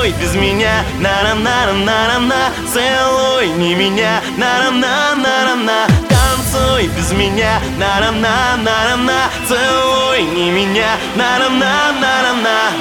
Танцуй без меня, на-на-на-на-на-на. Целуй не меня, на-на-на-на-на. Танцуй без меня, на-на-на-на-на. Целуй не меня, на-на-на-на-на.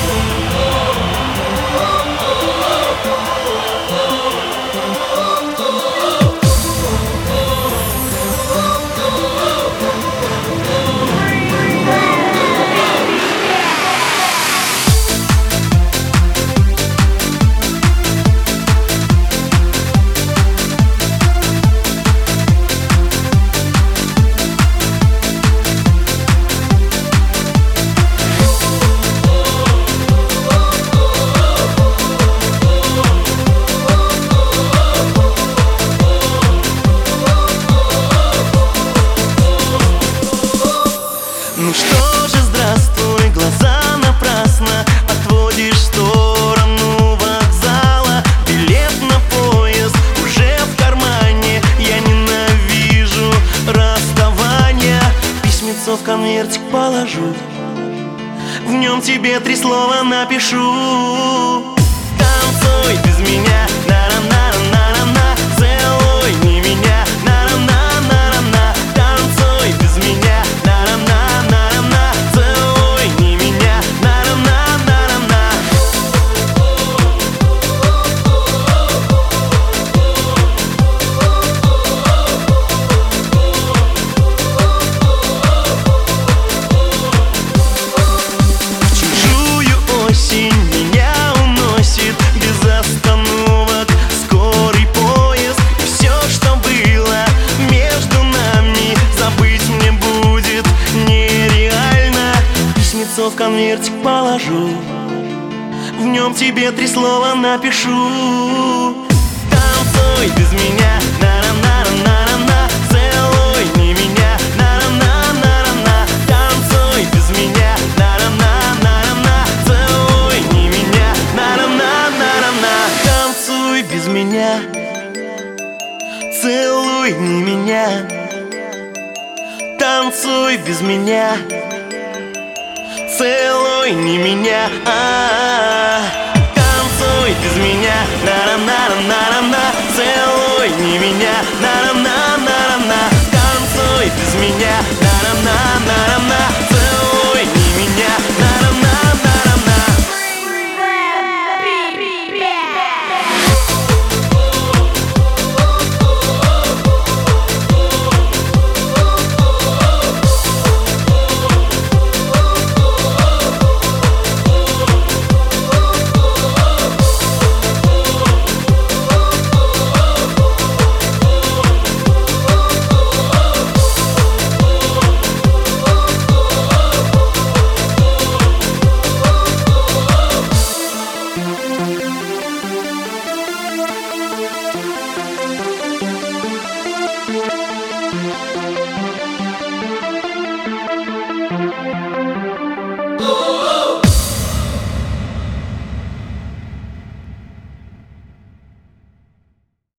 Ну что же, здравствуй, глаза напрасно отводишь в сторону вокзала. Билет на поезд уже в кармане. Я ненавижу расставания. Письмецо в конвертик положу, в нем тебе 3 слова напишу. Танцуй без меня, на-на-на-на-на-на. Целуй не меня, на-на-на-на-на. Танцуй без меня, на-на-на-на-на. Целуй не меня, на-на-на-на-на. В чужую осень меня уносит без остановок скорый поезд. И все, что было между нами, забыть мне будет нереально. Письмецо в конвертик положу, в нем тебе 3 слова напишу. Танцуй без меня, на-на-на-на-на-на. Целуй не меня, на-на-на-на-на. Танцуй без меня, на-на-на-на-на. Целуй не меня, на-на-на-на-на. Танцуй без меня, целуй не меня. Танцуй без меня, целуй не меня. Танцуй без меня, на-на-на-на-на-на. Целуй не меня, на-на.